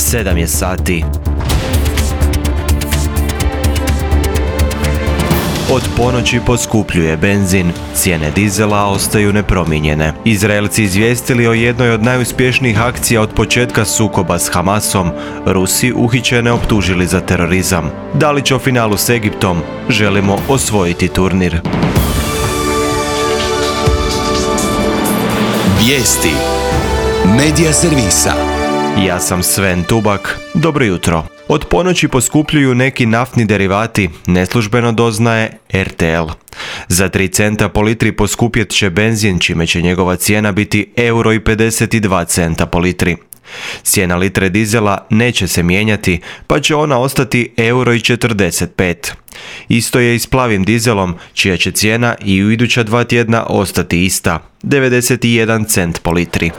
7 je sati. Od ponoći poskupljuje benzin, cijene dizela ostaju nepromijenjene. Izraelci izvijestili o jednoj od najuspješnijih akcija od početka sukoba s Hamasom. Rusi uhićene optužili za terorizam. Dalić o finalu s Egiptom. Želimo osvojiti turnir. Vijesti Medija servisa. Ja sam Sven Tubak. Dobro jutro. Od ponoći poskupljuju neki naftni derivati, neslužbeno doznaje RTL. Za 3 centa po litri poskupjet će benzin, čime će njegova cijena biti €52 po litri. Cijena litre dizela neće se mijenjati, pa će ona ostati €45. Isto je i s plavim dizelom, čija će cijena i u iduća 2 tjedna ostati ista, 91 cent po litri.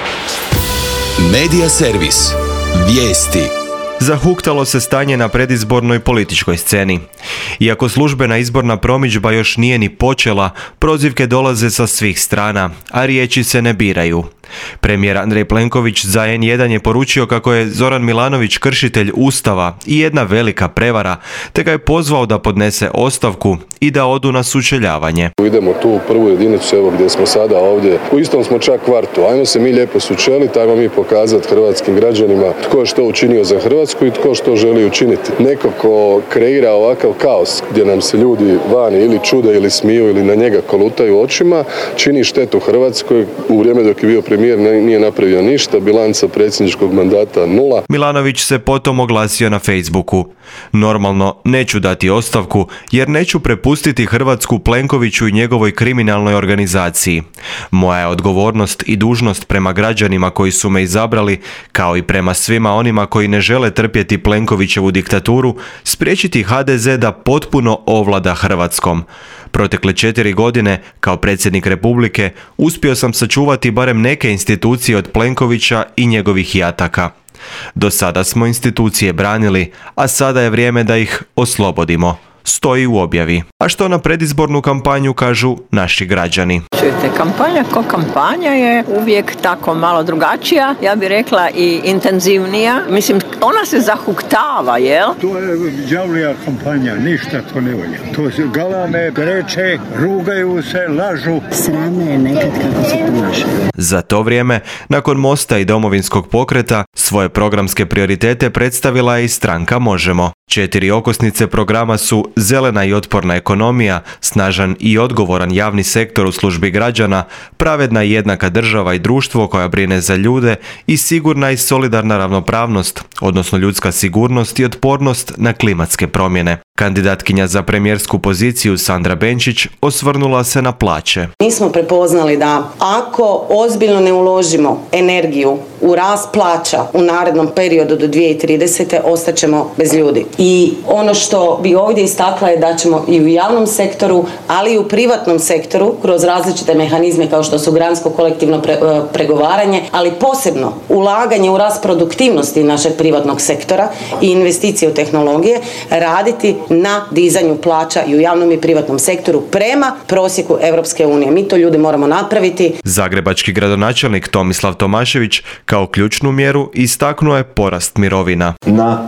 Medija servis. Vijesti. Zahuktalo se stanje na predizbornoj političkoj sceni. Iako službena izborna promidžba još nije ni počela, prozivke dolaze sa svih strana, a riječi se ne biraju. Premijer Andrej Plenković za N1 je poručio kako je Zoran Milanović kršitelj Ustava i jedna velika prevara, te ga je pozvao da podnese ostavku i da odu na sučeljavanje. Idemo tu u prvu jedinicu, evo gdje smo sada ovdje, u istom smo čak kvartu, ajmo se mi lijepo sučeliti, ajmo mi pokazati hrvatskim građanima tko je što učinio za Hrvatsku i tko što želi učiniti. Neko ko kreira ovakav kaos gdje nam se ljudi vani ili čude ili smiju ili na njega kolutaju očima, čini štetu Hrvatskoj. U vrijeme dok je bio premijer nije napravio ništa, bilanca predsjedničkog mandata 0. Milanović se potom oglasio na Facebooku. Normalno, neću dati ostavku jer neću prepustiti Hrvatsku Plenkoviću i njegovoj kriminalnoj organizaciji. Moja je odgovornost i dužnost prema građanima koji su me izabrali, kao i prema svima onima koji ne žele trpjeti Plenkovićevu diktaturu, spriječiti HDZ da potpuno ovlada Hrvatskom. Protekle 4 godine, kao predsjednik Republike, uspio sam sačuvati barem neke institucije od Plenkovića i njegovih jataka. Do sada smo institucije branili, a sada je vrijeme da ih oslobodimo. Stoji u objavi. A što na predizbornu kampanju kažu naši građani? Čujte, kampanja ko kampanja je uvijek tako malo drugačija, ja bih rekla i intenzivnija. Mislim, ona se zahuktava, jel? To je đavlija kampanja, ništa to ne volja. To se galame, kreče, rugaju se, lažu. Sramno je nekad kako se ponašaju. Za to vrijeme, nakon Mosta i Domovinskog pokreta, svoje programske prioritete predstavila je i stranka Možemo. 4 okosnice programa su zelena i otporna ekonomija, snažan i odgovoran javni sektor u službi građana, pravedna i jednaka država i društvo koja brine za ljude i sigurna i solidarna ravnopravnost, odnosno ljudska sigurnost i otpornost na klimatske promjene. Kandidatkinja za premijersku poziciju Sandra Benčić osvrnula se na plaće. Mi smo prepoznali da ako ozbiljno ne uložimo energiju u rast plaća u narednom periodu do 2030. ostaćemo bez ljudi. I ono što bi ovdje istakla je da ćemo i u javnom sektoru, ali i u privatnom sektoru, kroz različite mehanizme kao što su gransko kolektivno pregovaranje, ali posebno ulaganje u rast produktivnosti našeg privatnog sektora i investicije u tehnologije, raditi na dizanju plaća i u javnom i privatnom sektoru prema prosjeku Europske unije. Mi to ljudi moramo napraviti. Zagrebački gradonačelnik Tomislav Tomašević kao ključnu mjeru istaknuo je porast mirovina. Na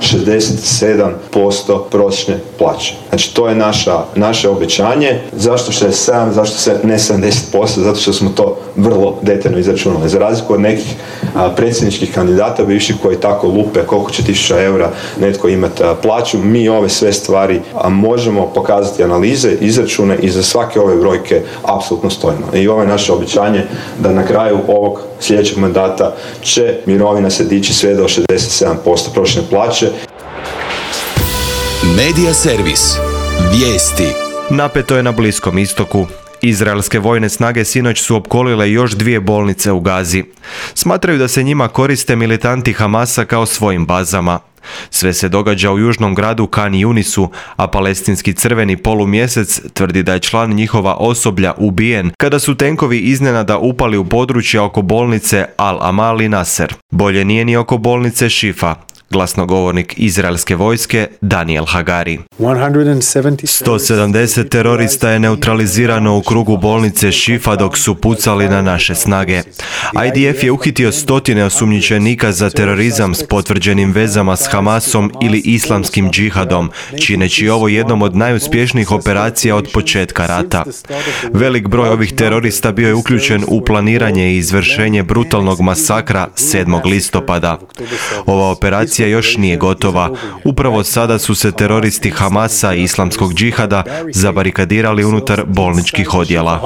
67% prosječne plaće. Znači to je naše obećanje. Zašto 67%, zašto se ne 70%? Zato što smo to vrlo detaljno izračunali. Za razliku od nekih predsjedničkih kandidata bivših koji tako lupe koliko će 1000 eura netko imati plaću, mi ove sve stvari možemo pokazati analize, izračune i za svake ove brojke apsolutno stojimo. I ovo je naše obećanje da na kraju ovog sljedećeg mandata će mirovina se dići sve do 67% prosječne plaće. Medija servis. Vijesti. Napeto je na Bliskom istoku. Izraelske vojne snage sinoć su opkolile još 2 bolnice u Gazi. Smatraju da se njima koriste militanti Hamasa kao svojim bazama. Sve se događa u južnom gradu Khan Yunisu, a palestinski crveni polumjesec tvrdi da je član njihova osoblja ubijen kada su tenkovi iznenada upali u područje oko bolnice Al-Amal i Nasser. Bolje nije ni oko bolnice Šifa. glasnogovornik izraelske vojske Daniel Hagari. 170 terorista je neutralizirano u krugu bolnice Šifa dok su pucali na naše snage. IDF je uhitio stotine osumnjičenika za terorizam s potvrđenim vezama s Hamasom ili islamskim džihadom, čineći ovo jednom od najuspješnijih operacija od početka rata. Velik broj ovih terorista bio je uključen u planiranje i izvršenje brutalnog masakra 7. listopada. Ova operacija još nije gotova. Upravo sada su se teroristi Hamasa i islamskog džihada zabarikadirali unutar bolničkih odjela.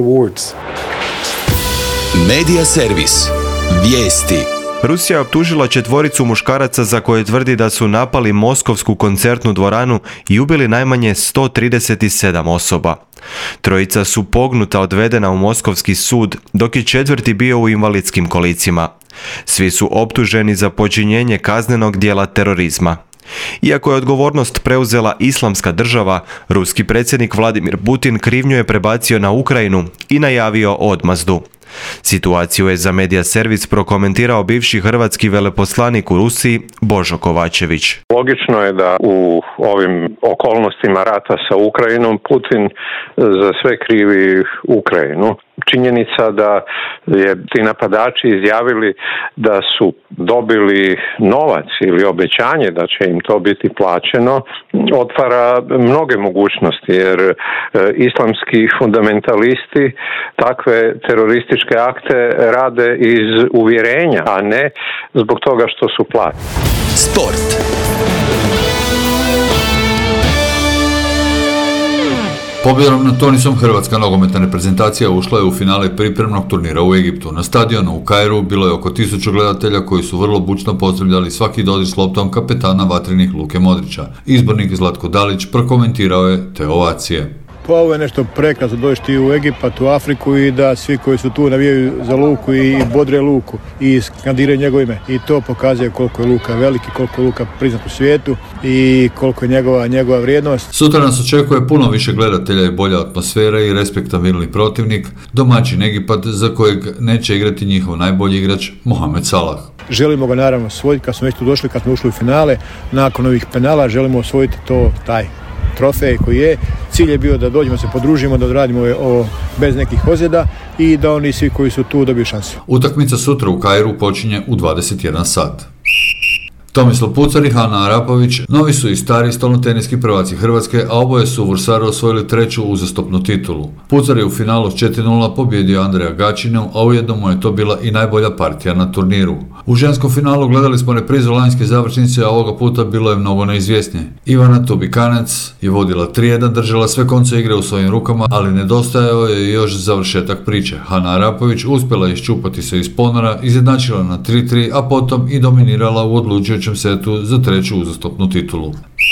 Medija servis. Vijesti. Rusija je optužila 4 muškaraca za koje tvrdi da su napali moskovsku koncertnu dvoranu i ubili najmanje 137 osoba. 3 su pognuta odvedena u moskovski sud, dok je 4 bio u invalidskim kolicima. Svi su optuženi za počinjenje kaznenog djela terorizma. Iako je odgovornost preuzela Islamska država, ruski predsjednik Vladimir Putin krivnju je prebacio na Ukrajinu i najavio odmazdu. Situaciju je za Medija servis prokomentirao bivši hrvatski veleposlanik u Rusiji Božo Kovačević. Logično je da u ovim okolnostima rata sa Ukrajinom Putin za sve krivi Ukrajinu. Činjenica da je ti napadači izjavili da su dobili novac ili obećanje da će im to biti plaćeno, otvara mnoge mogućnosti jer islamski fundamentalisti takve terorističke akte rade iz uvjerenja, a ne zbog toga što su plaćeni. Sport. Pobjedom nad Tunisom hrvatska nogometna reprezentacija ušla je u finale pripremnog turnira u Egiptu. Na stadionu u Kairu bilo je oko 1000 gledatelja koji su vrlo bučno pozdravljali svaki dodir s loptom kapetana vatrenih Luke Modrića. Izbornik Zlatko Dalić prokomentirao je te ovacije. Pa ovo je nešto prekrasno doći u Egipat, u Afriku i da svi koji su tu navijaju za Luku i bodre Luku i skandiraju njegovo ime. I to pokazuje koliko je Luka veliki, koliko je Luka priznat u svijetu i koliko je njegova vrijednost. Sutra nas očekuje puno više gledatelja i bolja atmosfera i respektabilni protivnik, domaćin Egipat za kojeg neće igrati njihov najbolji igrač Mohamed Salah. Želimo ga naravno osvojiti kad smo već tu došli, kad smo ušli u finale. Nakon ovih penala želimo osvojiti taj trofej koji je. Cilj je bio da dođemo, se podružimo, da odradimo ovo bez nekih ozljeda i da oni svi koji su tu dobiju šansu. Utakmica sutra u Kairu počinje u 21 sat. Tomislav Pucar i Hana Arapović novi su i stari stolnoteniski prvaci Hrvatske, a oboje su u Vrsaru osvojili 3. uzastopnu titulu. Pucar je u finalu s 4:0 pobjedio Andreja Gačinu, a ujedno mu je to bila i najbolja partija na turniru. U ženskom finalu gledali smo reprizu lanjske završnice, a ovoga puta bilo je mnogo neizvjesnije. Ivana Tubikanec je vodila 3:1, držala sve konce igre u svojim rukama, ali nedostajao je još završetak priče. Hana Arapović uspjela iščupati se iz ponora, izjednačila na 3:3, a potom i dominirala u odlučujućem setu za 3. uzastopnu titulu.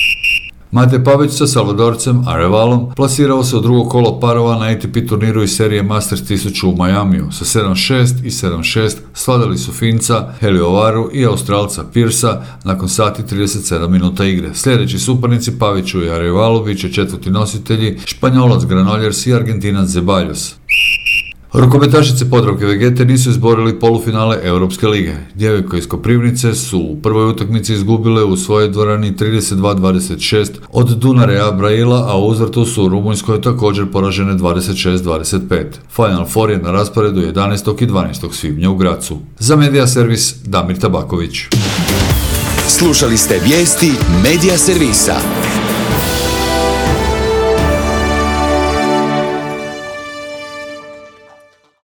Mate Pavić sa Salvadorcem Arevalom plasirao se u drugo kolo parova na ATP turniru iz serije Masters 1000 u Majamiju. Sa 7-6 i 7-6 svladali su Finca Heliovaru i Australca Piersa nakon sati 37 minuta igre. Sljedeći suparnici Paviću i Arevalu bit će 4. nositelji Španjolac Granollers i Argentinac Zeballos. Rukometašice Podravke Vegete nisu izborili polufinale Europske lige. Djevojke iz Koprivnice su u prvoj utakmici izgubile u svojoj dvorani 32-26 od Dunarea Braila, a u uzvratu su u Rumunjskoj također poražene 26-25. Final Four je na rasporedu 11. i 12. svibnja u Grazu. Za Medija servis Damir Tabaković. Slušali ste vijesti Medija servisa.